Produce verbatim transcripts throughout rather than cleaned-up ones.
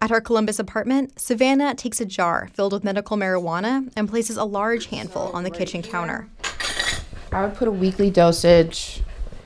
At her Columbus apartment, Savannah takes a jar filled with medical marijuana and places a large handful on the kitchen counter. I would put a weekly dosage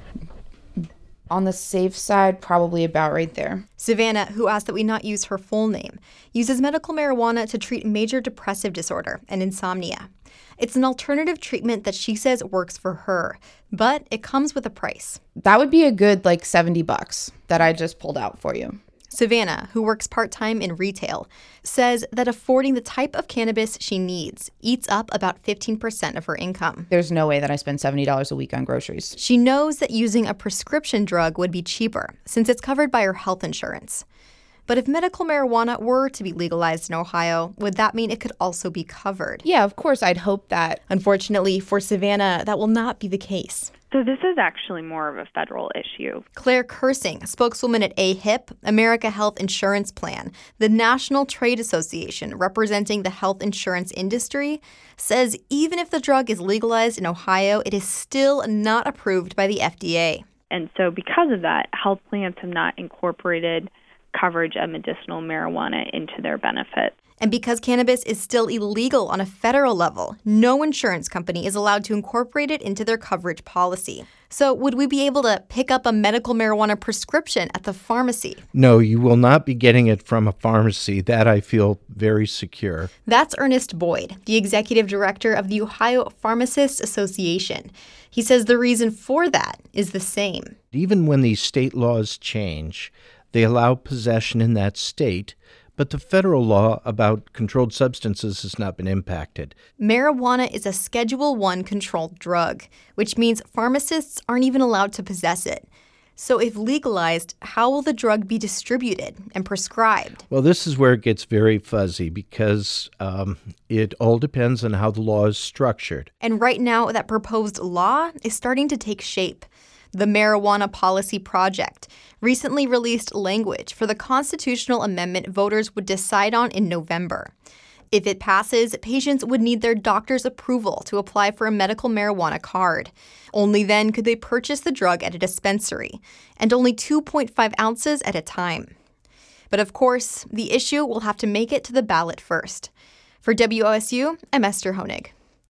on the safe side, probably about right there. Savannah, who asked that we not use her full name, uses medical marijuana to treat major depressive disorder and insomnia. It's an alternative treatment that she says works for her, but it comes with a price. That would be a good, like, seventy bucks that I just pulled out for you. Savannah, who works part-time in retail, says that affording the type of cannabis she needs eats up about fifteen percent of her income. There's no way that I spend seventy dollars a week on groceries. She knows that using a prescription drug would be cheaper since it's covered by her health insurance. But if medical marijuana were to be legalized in Ohio, would that mean it could also be covered? Yeah, of course, I'd hope that. Unfortunately, for Savannah, that will not be the case. So this is actually more of a federal issue. Claire Kersing, spokeswoman at A H I P, America Health Insurance Plan, the National Trade Association representing the health insurance industry, says even if the drug is legalized in Ohio, it is still not approved by the F D A. And so because of that, health plans have not incorporated coverage of medicinal marijuana into their benefits. And because cannabis is still illegal on a federal level, no insurance company is allowed to incorporate it into their coverage policy. So would we be able to pick up a medical marijuana prescription at the pharmacy? No, you will not be getting it from a pharmacy. That I feel very secure. That's Ernest Boyd, the executive director of the Ohio Pharmacists Association. He says the reason for that is the same. Even when these state laws change, they allow possession in that state, but the federal law about controlled substances has not been impacted. Marijuana is a Schedule one controlled drug, which means pharmacists aren't even allowed to possess it. So if legalized, how will the drug be distributed and prescribed? Well, this is where it gets very fuzzy because um, it all depends on how the law is structured. And right now, that proposed law is starting to take shape. The Marijuana Policy Project recently released language for the constitutional amendment voters would decide on in November. If it passes, patients would need their doctor's approval to apply for a medical marijuana card. Only then could they purchase the drug at a dispensary, and only two point five ounces at a time. But of course, the issue will have to make it to the ballot first. For W O S U, I'm Esther Honig.